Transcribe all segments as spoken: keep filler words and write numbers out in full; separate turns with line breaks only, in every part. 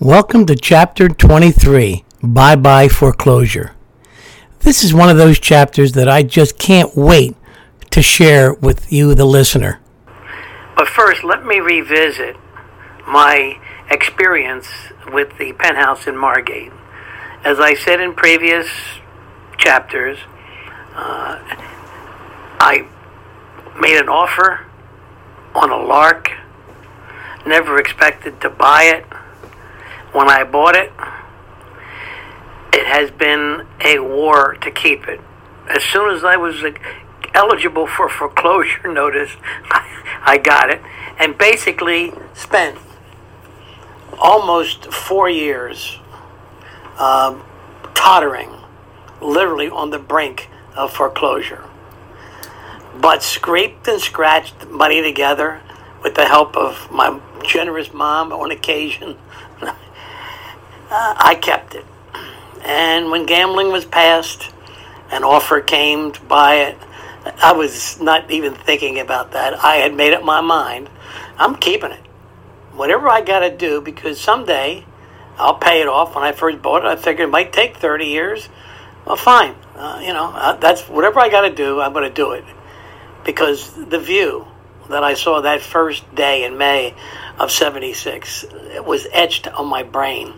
Welcome to Chapter twenty-three, Bye Bye Foreclosure. This is one of those chapters that I just can't wait to share with you, the listener.
But first, let me revisit my experience with the penthouse in Margate. As I said in previous chapters, uh, I made an offer on a lark, never expected to buy it. When I bought it, it has been a war to keep it. As soon as I was like, eligible for foreclosure notice, I got it, and basically spent almost four years uh, tottering, literally on the brink of foreclosure. But scraped and scratched money together with the help of my generous mom on occasion. Uh, I kept it. And when gambling was passed, an offer came to buy it. I was not even thinking about that. I had made up my mind. I'm keeping it. Whatever I got to do, because someday I'll pay it off. When I first bought it, I figured it might take thirty years. Well, fine. Uh, you know, uh, that's whatever I got to do, I'm going to do it. Because the view that I saw that first day in May of seventy-six, it was etched on my brain.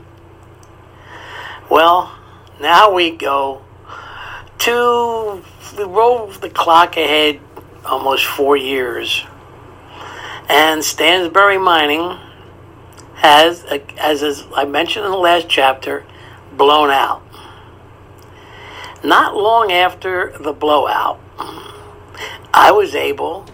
Well, now we go to, we roll the clock ahead almost four years. And Stansbury Mining has, as, as I mentioned in the last chapter, blown out. Not long after the blowout, I was able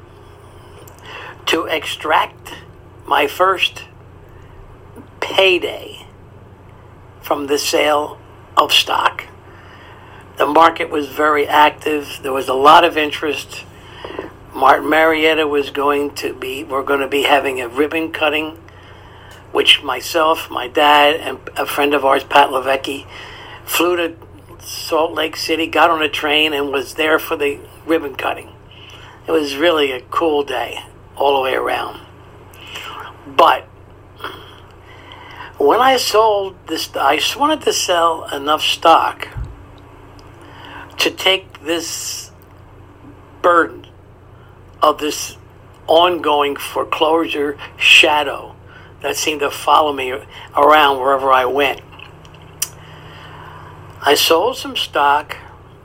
to extract my first payday from the sale of stock. The market was very active. There was a lot of interest. Martin Marietta was going to be, we're going to be having a ribbon cutting, which myself, my dad, and a friend of ours, Pat Levecki, flew to Salt Lake City, got on a train, and was there for the ribbon cutting. It was really a cool day all the way around. But when I sold this, I just wanted to sell enough stock to take this burden of this ongoing foreclosure shadow that seemed to follow me around wherever I went. I sold some stock.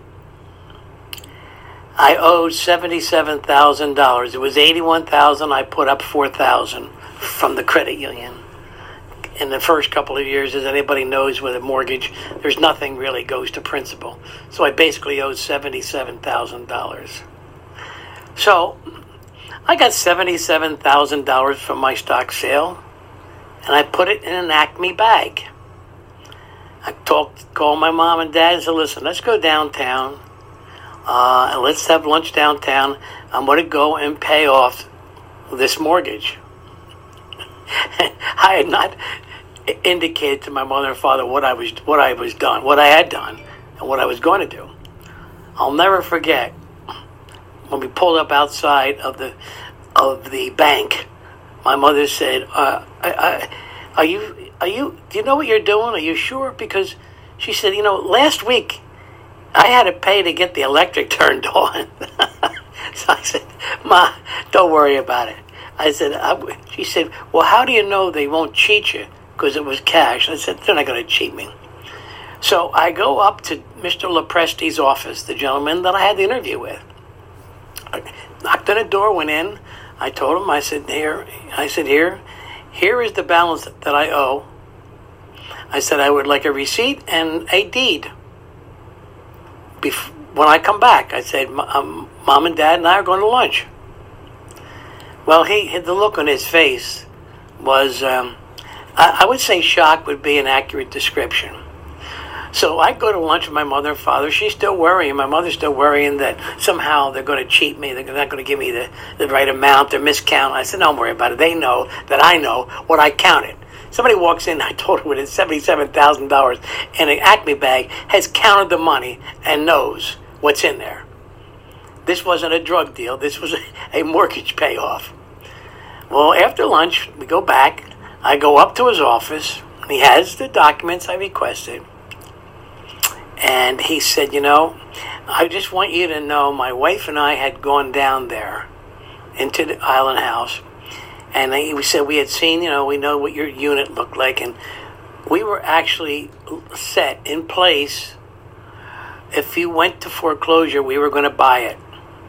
I owed seventy-seven thousand dollars. It was eighty-one thousand dollars. I put up four thousand dollars from the credit union. In the first couple of years, as anybody knows with a mortgage, there's nothing really goes to principal. So I basically owed seventy-seven thousand dollars. So I got seventy-seven thousand dollars from my stock sale, and I put it in an Acme bag. I talked, called my mom and dad and said, listen, let's go downtown, uh, and let's have lunch downtown. I'm going to go and pay off this mortgage. I had not indicated to my mother and father what I was what I was done, what I had done, and what I was going to do. I'll never forget when we pulled up outside of the of the bank. My mother said, uh, I, I, "Are you are you? Do you know what you're doing? Are you sure?" Because she said, "You know, last week I had to pay to get the electric turned on." So I said, "Ma, don't worry about it." I said, I, she said, well, how do you know they won't cheat you? Because it was cash. I said, they're not going to cheat me. So I go up to Mister Lopresti's office, the gentleman that I had the interview with. I knocked on the door, went in. I told him, I said, here, I said, here, here is the balance that I owe. I said, I would like a receipt and a deed. Bef- when I come back, I said, um, Mom and Dad and I are going to lunch. Well, he the look on his face was, um, I, I would say shock would be an accurate description. So I go to lunch with my mother and father. She's still worrying. My mother's still worrying that somehow they're going to cheat me. They're not going to give me the, the right amount. They're miscounting. I said, don't worry about it. They know that I know what I counted. Somebody walks in, I told her with his seventy-seven thousand dollars in an Acme bag, has counted the money and knows what's in there. This wasn't a drug deal. This was a, a mortgage payoff. Well, after lunch, we go back. I go up to his office. He has the documents I requested. And he said, you know, I just want you to know my wife and I had gone down there into the Island House. And he said we had seen, you know, we know what your unit looked like. And we were actually set in place. If you went to foreclosure, we were going to buy it.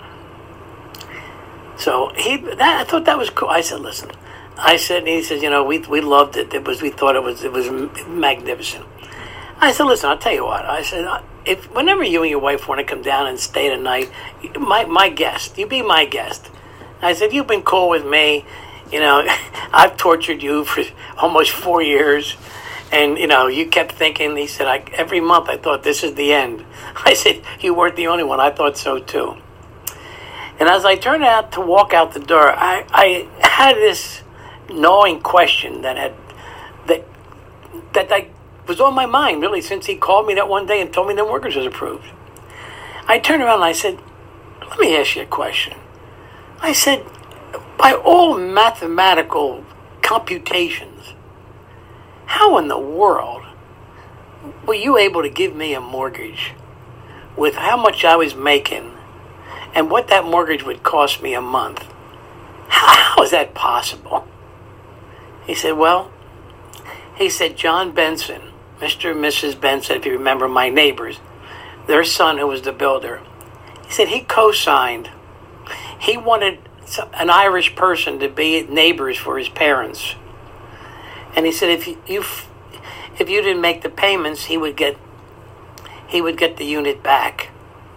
So he, that, I thought that was cool. I said, listen, I said, and he said, you know, we we loved it. It was, we thought it was, it was magnificent. I said, listen, I'll tell you what. I said, if whenever you and your wife want to come down and stay the night, my my guest, you be my guest. I said, you've been cool with me. You know, I've tortured you for almost four years. And, you know, you kept thinking, he said, I, every month I thought this is the end. I said, you weren't the only one. I thought so too. And as I turned out to walk out the door, I, I had this gnawing question that had, that, that I was on my mind, really, since he called me that one day and told me the mortgage was approved. I turned around and I said, let me ask you a question. I said, by all mathematical computations, how in the world were you able to give me a mortgage with how much I was making and what that mortgage would cost me a month? How, how is that possible? He said, well, he said, John Benson, Mister and Missus Benson, if you remember, my neighbors, their son who was the builder, he said he co-signed. He wanted an Irish person to be neighbors for his parents. And he said if you, you if you didn't make the payments, he would get he would get the unit back.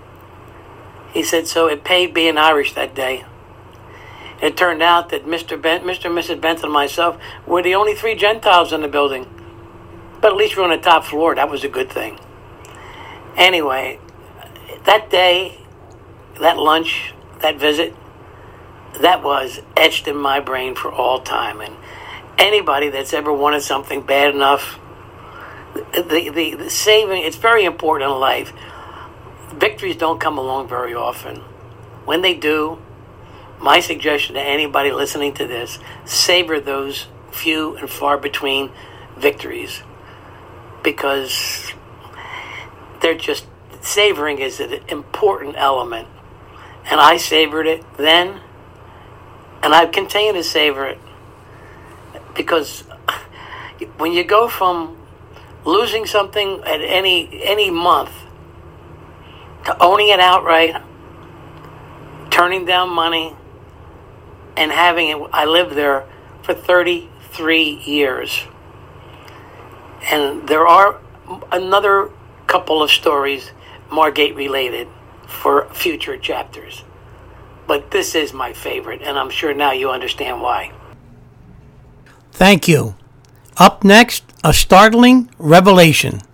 He said so it paid being Irish that day. It turned out that Mister Ben, Mister and Missus Benson and myself were the only three Gentiles in the building. But at least we're on the top floor. That was a good thing. Anyway, that day, that lunch, that visit, that was etched in my brain for all time. And anybody that's ever wanted something bad enough, the, the, the saving, it's very important in life. Victories don't come along very often. When they do, my suggestion to anybody listening to this, savor those few and far between victories. Because they're just, savoring is an important element. And I savored it then, and I continue to savor it. Because when you go from losing something at any any month to owning it outright, turning down money, and having it, I lived there for thirty-three years. And there are another couple of stories Margate related for future chapters. But this is my favorite, and I'm sure now you understand why.
Thank you. Up next, a startling revelation.